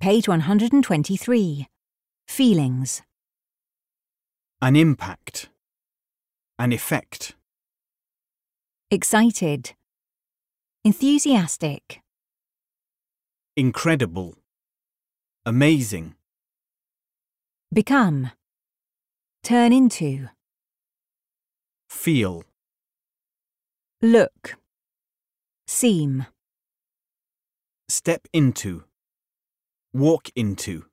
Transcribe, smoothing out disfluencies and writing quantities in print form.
Page 123. Feelings. An impact. An effect. Excited. Enthusiastic. Incredible. Amazing. Become. Turn into. Feel. Look. Seem. Step into. Walk into.